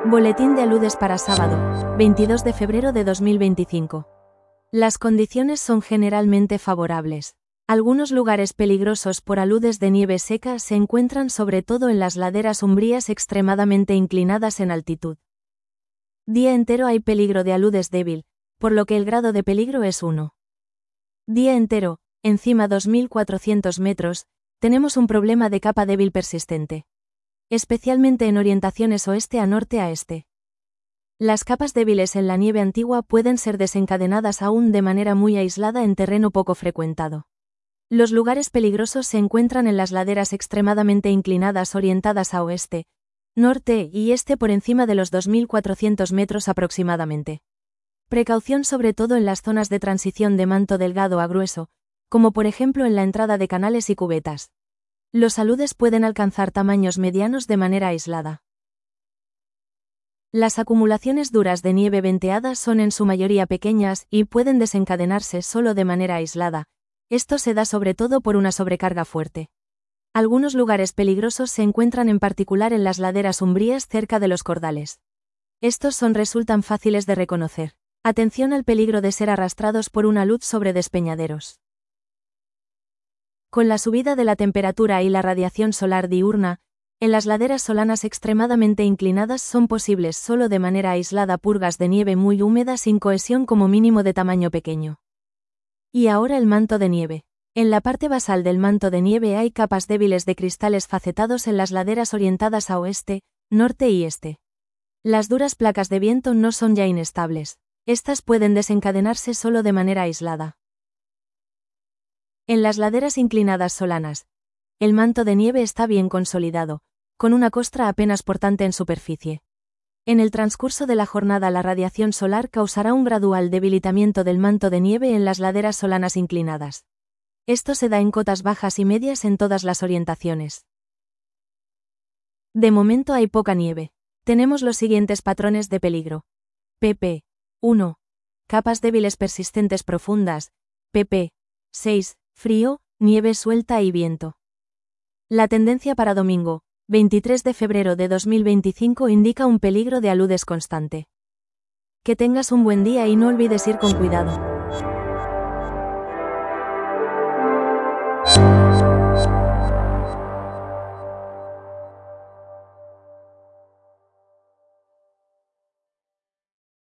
Boletín de aludes para sábado, 22 de febrero de 2025. Las condiciones son generalmente favorables. Algunos lugares peligrosos por aludes de nieve seca se encuentran sobre todo en las laderas umbrías extremadamente inclinadas en altitud. Día entero hay peligro de aludes débil, por lo que el grado de peligro es 1. Día entero, encima 2400 metros, tenemos un problema de capa débil persistente. Especialmente en orientaciones oeste a norte a este. Las capas débiles en la nieve antigua pueden ser desencadenadas aún de manera muy aislada en terreno poco frecuentado. Los lugares peligrosos se encuentran en las laderas extremadamente inclinadas orientadas a oeste, norte y este por encima de los 2400 metros aproximadamente. Precaución sobre todo en las zonas de transición de manto delgado a grueso, como por ejemplo en la entrada de canales y cubetas. Los aludes pueden alcanzar tamaños medianos de manera aislada. Las acumulaciones duras de nieve venteada son en su mayoría pequeñas y pueden desencadenarse solo de manera aislada. Esto se da sobre todo por una sobrecarga fuerte. Algunos lugares peligrosos se encuentran en particular en las laderas umbrías cerca de los cordales. Estos resultan fáciles de reconocer. Atención al peligro de ser arrastrados por una luz sobre despeñaderos. Con la subida de la temperatura y la radiación solar diurna, en las laderas solanas extremadamente inclinadas son posibles solo de manera aislada purgas de nieve muy húmeda sin cohesión como mínimo de tamaño pequeño. Y ahora el manto de nieve. En la parte basal del manto de nieve hay capas débiles de cristales facetados en las laderas orientadas a oeste, norte y este. Las duras placas de viento no son ya inestables. Estas pueden desencadenarse solo de manera aislada. En las laderas inclinadas solanas, el manto de nieve está bien consolidado, con una costra apenas portante en superficie. En el transcurso de la jornada la radiación solar causará un gradual debilitamiento del manto de nieve en las laderas solanas inclinadas. Esto se da en cotas bajas y medias en todas las orientaciones. De momento hay poca nieve. Tenemos los siguientes patrones de peligro. pp. 1. Capas débiles persistentes profundas. pp. 6. Frío, nieve suelta y viento. La tendencia para domingo, 23 de febrero de 2025 indica un peligro de aludes constante. Que tengas un buen día y no olvides ir con cuidado.